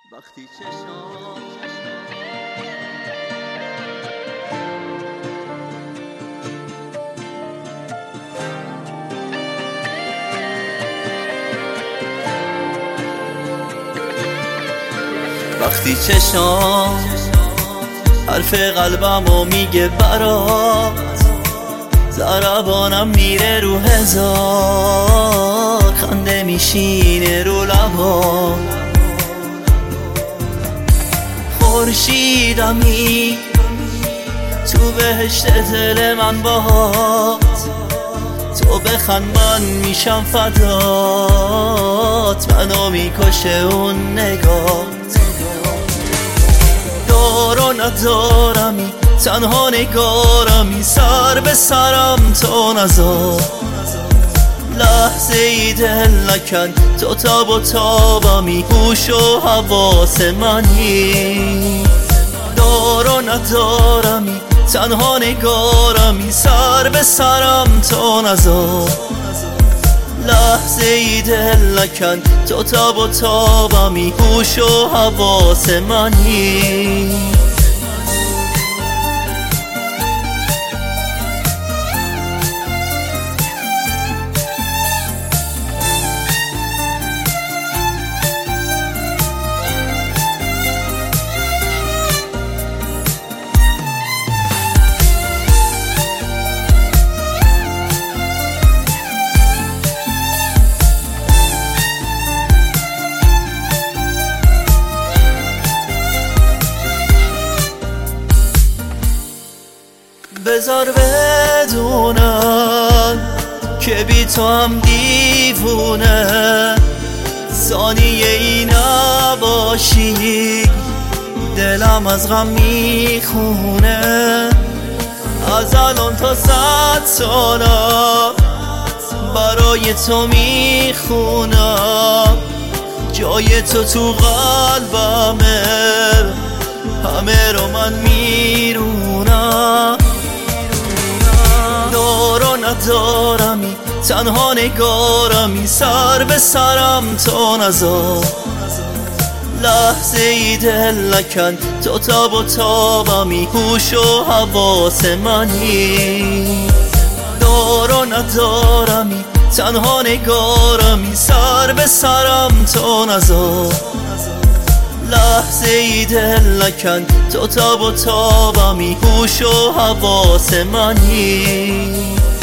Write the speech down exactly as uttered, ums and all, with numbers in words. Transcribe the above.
وقتی چشام وقتی چشام حرف قلبمو میگه برات، ضربانم میره رو هزار، خنده میشینه رو لبام. خورشیدمی تو بهشت دل من باهات، تو بخند من میشم فدات، منو میکشه اون نگات. دار و ندارمی تنها نگارمی، سر به سرم تو نذار، لحظه ای دل نکن تو تاب و تابمی، هوش و حواس منی. دار و ندارمی تنها نگارمی، سر به سرم تو نذار، لحظه ای دل نکن تو تاب و تابمی، هوش و حواس منی. بذار بدونم که بی تو هم دیوونه، ثانیه ای نباشی دلم از غم میخونه. از الان تا صد سالم برای تو میخونم، جای تو تو قلبمه، همه رو من میرونم. دار و ندارمی تنها نگارمی، سر به سرم تو نذار، لحظه ای دل نکن تو تاب و تابمی، هوش و حواس منی. دار و ندارمی تنها نگارمی، سر به سرم تو نذار، لحظه ای دل نکن تو تاب و تابمی، هوش و حواس منی.